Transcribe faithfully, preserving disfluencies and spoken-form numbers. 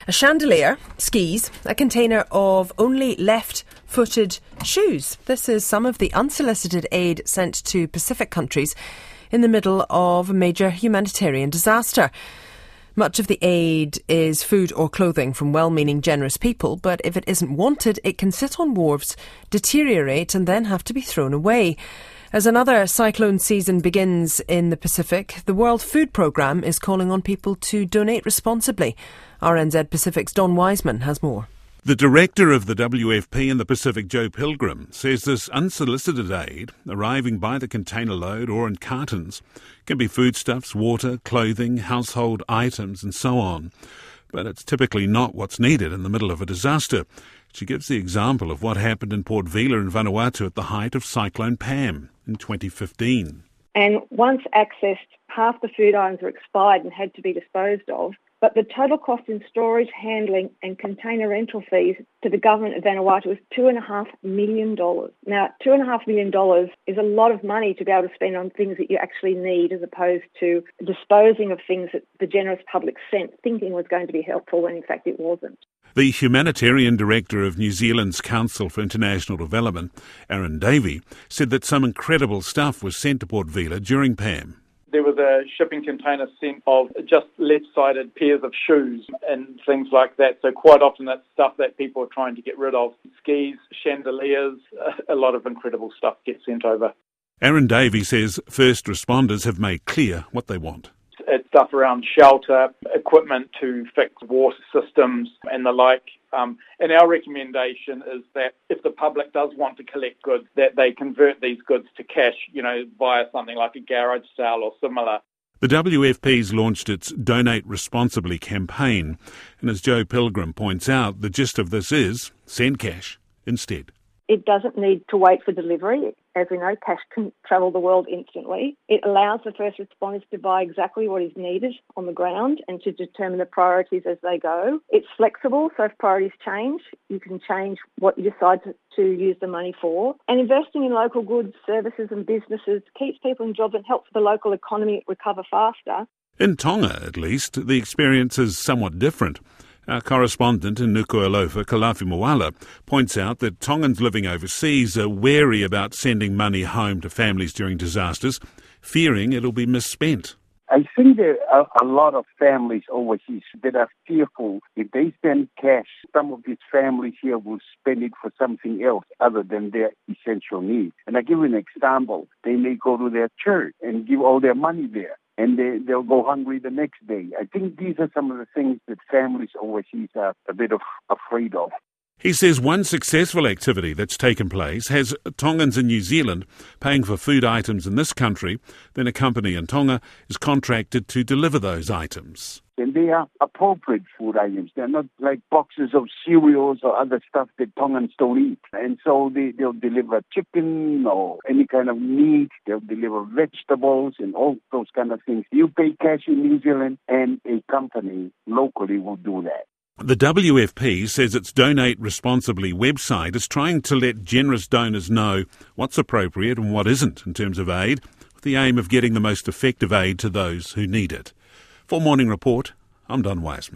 A chandelier, skis, a container of only left-footed shoes. This is some of the unsolicited aid sent to Pacific countries in the middle of a major humanitarian disaster. Much of the aid is food or clothing from well-meaning, generous people, but if it isn't wanted, it can sit on wharves, deteriorate and then have to be thrown away. As another cyclone season begins in the Pacific, the World Food Programme is calling on people to donate responsibly. R N Z Pacific's Don Wiseman has more. The director of the W F P in the Pacific, Joe Pilgrim, says this unsolicited aid, arriving by the container load or in cartons, can be foodstuffs, water, clothing, household items and so on. But it's typically not what's needed in the middle of a disaster. She gives the example of what happened in Port Vila in Vanuatu at the height of Cyclone Pam in twenty fifteen. And once accessed, half the food items were expired and had to be disposed of. But the total cost in storage, handling and container rental fees to the government of Vanuatu was two point five million dollars. Now, two point five million dollars is a lot of money to be able to spend on things that you actually need, as opposed to disposing of things that the generous public sent, thinking was going to be helpful when in fact it wasn't. The humanitarian director of New Zealand's Council for International Development, Aaron Davey, said that some incredible stuff was sent to Port Vila during Pam. There was a shipping container sent of just left-sided pairs of shoes and things like that. So quite often that's stuff that people are trying to get rid of. Skis, chandeliers, a lot of incredible stuff gets sent over. Aaron Davey says first responders have made clear what they want. It's stuff around shelter, equipment to fix water systems and the like. Um, and our recommendation is that if the public does want to collect goods, that they convert these goods to cash, you know, via something like a garage sale or similar. The W F P's launched its Donate Responsibly campaign. And as Joe Pilgrim points out, the gist of this is send cash instead. It doesn't need to wait for delivery. As we know, cash can travel the world instantly. It allows the first responders to buy exactly what is needed on the ground and to determine the priorities as they go. It's flexible, so if priorities change, you can change what you decide to, to use the money for. And investing in local goods, services and businesses keeps people in jobs and helps the local economy recover faster. In Tonga, at least, the experience is somewhat different. Our correspondent in Nuku'alofa, Kalafi Moala, points out that Tongans living overseas are wary about sending money home to families during disasters, fearing it'll be misspent. I think there are a lot of families overseas that are fearful if they send cash, some of these families here will spend it for something else other than their essential needs. And I give you an example. They may go to their church and give all their money there, and they, they'll go hungry the next day. I think these are some of the things that families overseas are a bit of afraid of. He says one successful activity that's taken place has Tongans in New Zealand paying for food items in this country, then a company in Tonga is contracted to deliver those items. And they are appropriate food items. They're not like boxes of cereals or other stuff that Tongans don't eat. And so they, they'll deliver chicken or any kind of meat. They'll deliver vegetables and all those kind of things. You pay cash in New Zealand and a company locally will do that. The W F P says its Donate Responsibly website is trying to let generous donors know what's appropriate and what isn't in terms of aid, with the aim of getting the most effective aid to those who need it. For Morning Report, I'm Don Wiseman.